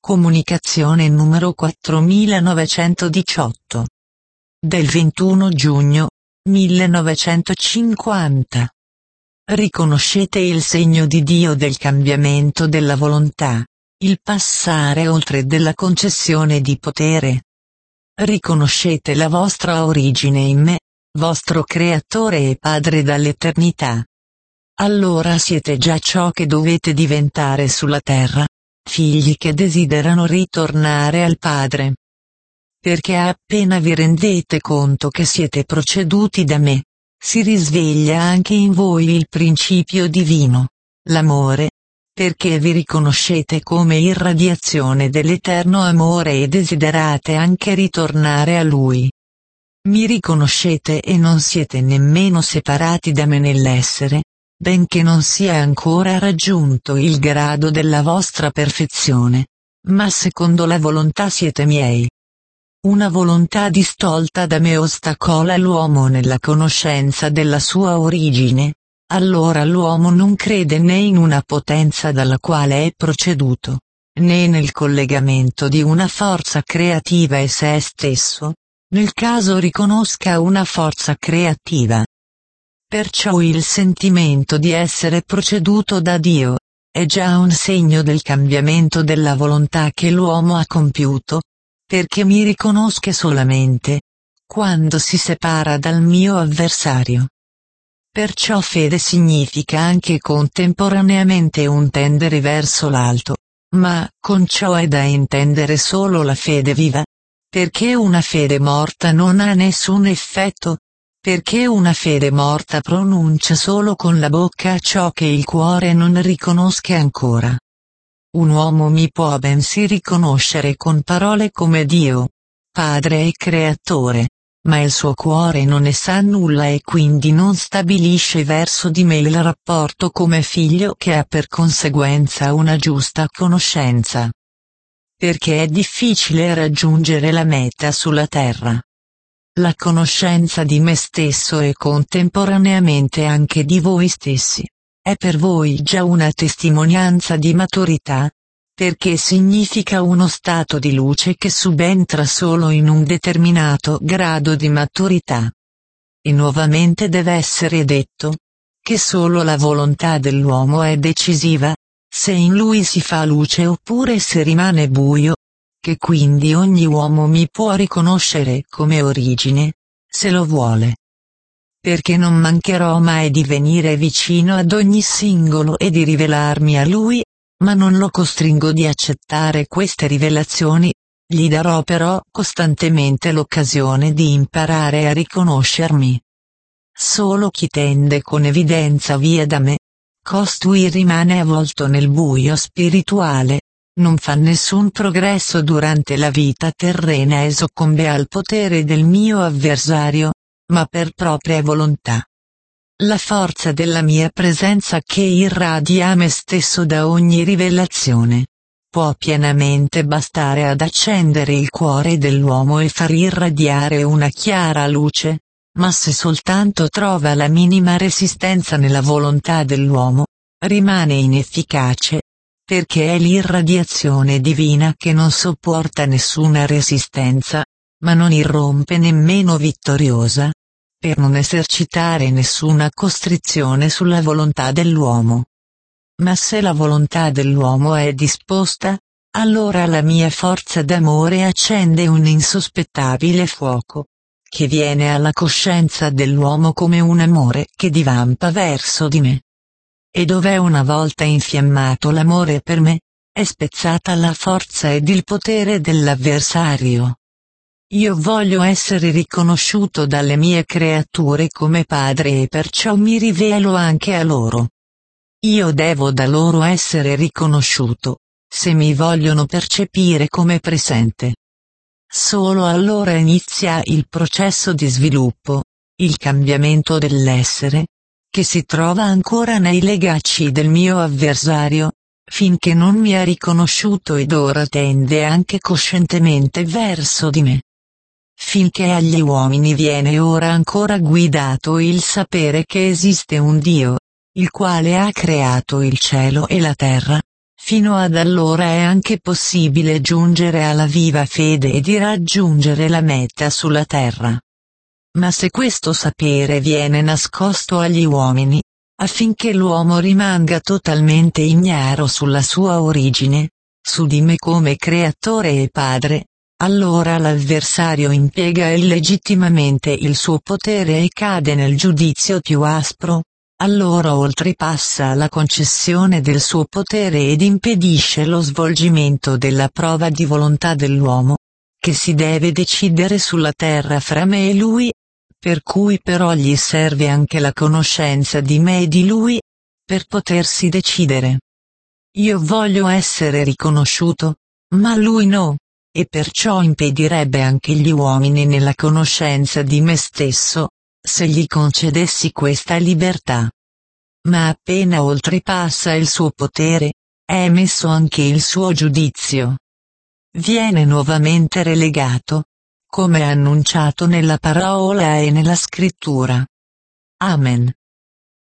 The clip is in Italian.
Comunicazione numero 4918. Del 21 giugno 1950. Riconoscete il segno di Dio del cambiamento della volontà, il passare oltre della concessione di potere. Riconoscete la vostra origine in me, vostro Creatore e Padre dall'eternità. Allora siete già ciò che dovete diventare sulla terra, figli che desiderano ritornare al Padre. Perché appena vi rendete conto che siete proceduti da me, si risveglia anche in voi il principio divino, l'amore, perché vi riconoscete come irradiazione dell'eterno amore e desiderate anche ritornare a Lui. Mi riconoscete e non siete nemmeno separati da me nell'essere, benché non sia ancora raggiunto il grado della vostra perfezione, ma secondo la volontà siete miei. Una volontà distolta da me ostacola l'uomo nella conoscenza della sua origine, allora l'uomo non crede né in una potenza dalla quale è proceduto, né nel collegamento di una forza creativa e se stesso, nel caso riconosca una forza creativa. Perciò il sentimento di essere proceduto da Dio è già un segno del cambiamento della volontà che l'uomo ha compiuto, perché mi riconosca solamente quando si separa dal mio avversario. Perciò fede significa anche contemporaneamente un tendere verso l'alto, ma con ciò è da intendere solo la fede viva, perché una fede morta non ha nessun effetto, perché una fede morta pronuncia solo con la bocca ciò che il cuore non riconosce ancora. Un uomo mi può bensì riconoscere con parole come Dio, Padre e Creatore, ma il suo cuore non ne sa nulla e quindi non stabilisce verso di me il rapporto come figlio che ha per conseguenza una giusta conoscenza. Perché è difficile raggiungere la meta sulla terra. La conoscenza di me stesso e contemporaneamente anche di voi stessi, è per voi già una testimonianza di maturità, perché significa uno stato di luce che subentra solo in un determinato grado di maturità. E nuovamente deve essere detto, che solo la volontà dell'uomo è decisiva, se in lui si fa luce oppure se rimane buio, che quindi ogni uomo mi può riconoscere come origine, se lo vuole. Perché non mancherò mai di venire vicino ad ogni singolo e di rivelarmi a lui, ma non lo costringo di accettare queste rivelazioni, gli darò però costantemente l'occasione di imparare a riconoscermi. Solo chi tende con evidenza via da me, costui rimane avvolto nel buio spirituale, non fa nessun progresso durante la vita terrena e soccombe al potere del mio avversario, ma per propria volontà. La forza della mia presenza che irradia me stesso da ogni rivelazione, può pienamente bastare ad accendere il cuore dell'uomo e far irradiare una chiara luce, ma se soltanto trova la minima resistenza nella volontà dell'uomo, rimane inefficace, perché è l'irradiazione divina che non sopporta nessuna resistenza, ma non irrompe nemmeno vittoriosa, per non esercitare nessuna costrizione sulla volontà dell'uomo. Ma se la volontà dell'uomo è disposta, allora la mia forza d'amore accende un insospettabile fuoco, che viene alla coscienza dell'uomo come un amore che divampa verso di me. E dov'è una volta infiammato l'amore per me, è spezzata la forza ed il potere dell'avversario. Io voglio essere riconosciuto dalle mie creature come padre e perciò mi rivelo anche a loro. Io devo da loro essere riconosciuto, se mi vogliono percepire come presente. Solo allora inizia il processo di sviluppo, il cambiamento dell'essere, che si trova ancora nei legacci del mio avversario, finché non mi ha riconosciuto ed ora tende anche coscientemente verso di me. Finché agli uomini viene ora ancora guidato il sapere che esiste un Dio, il quale ha creato il cielo e la terra, Fino ad allora è anche possibile giungere alla viva fede e di raggiungere la meta sulla terra. Ma se questo sapere viene nascosto agli uomini, affinché l'uomo rimanga totalmente ignaro sulla sua origine, su di me come creatore e padre, allora l'avversario impiega illegittimamente il suo potere e cade nel giudizio più aspro, allora oltrepassa la concessione del suo potere ed impedisce lo svolgimento della prova di volontà dell'uomo, che si deve decidere sulla terra fra me e lui, per cui però gli serve anche la conoscenza di me e di lui, per potersi decidere. Io voglio essere riconosciuto, ma lui no, e perciò impedirebbe anche gli uomini nella conoscenza di me stesso, se gli concedessi questa libertà. Ma appena oltrepassa il suo potere, è messo anche il suo giudizio. Viene nuovamente relegato, come annunciato nella parola e nella scrittura. Amen.